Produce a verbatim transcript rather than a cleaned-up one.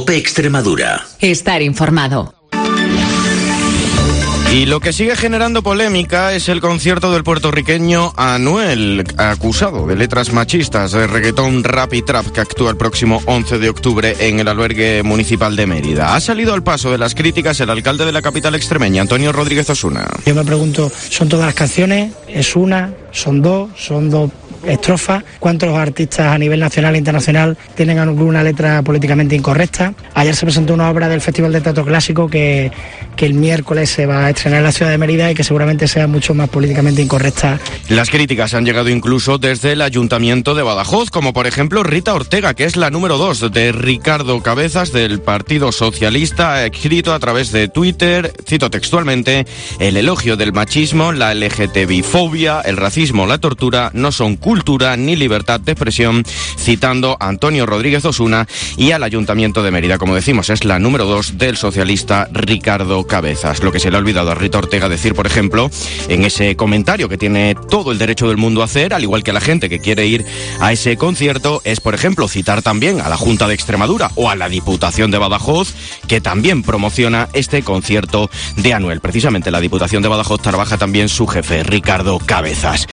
COPE Extremadura. Estar informado. Y lo que sigue generando polémica es el concierto del puertorriqueño Anuel, acusado de letras machistas de reggaetón, rap y trap, que actúa el próximo once de octubre en el albergue municipal de Mérida. Ha salido al paso de las críticas el alcalde de la capital extremeña, Antonio Rodríguez Osuna. Yo me pregunto, ¿son todas las canciones? ¿Es una? ¿Son dos? ¿Son dos estrofas? ¿Cuántos artistas a nivel nacional e internacional tienen alguna letra políticamente incorrecta? Ayer se presentó una obra del Festival de Teatro Clásico que, que el miércoles se va a estrenar en la ciudad de Mérida y que seguramente sea mucho más políticamente incorrecta. Las críticas han llegado incluso desde el Ayuntamiento de Badajoz, como por ejemplo Rita Ortega, que es la número dos de Ricardo Cabezas del Partido Socialista, ha escrito a través de Twitter, cito textualmente: el elogio del machismo, la L G T B fobia, el racismo, la tortura no son cultura ni libertad de expresión, citando a Antonio Rodríguez Osuna y al Ayuntamiento de Mérida. Como decimos, es la número dos del socialista Ricardo Cabezas. Lo que se le ha olvidado a Rita Ortega decir, por ejemplo, en ese comentario que tiene todo el derecho del mundo a hacer, al igual que la gente que quiere ir a ese concierto, es, por ejemplo, citar también a la Junta de Extremadura o a la Diputación de Badajoz, que también promociona este concierto de Anuel. Precisamente la Diputación de Badajoz trabaja también su jefe, Ricardo Cabezas.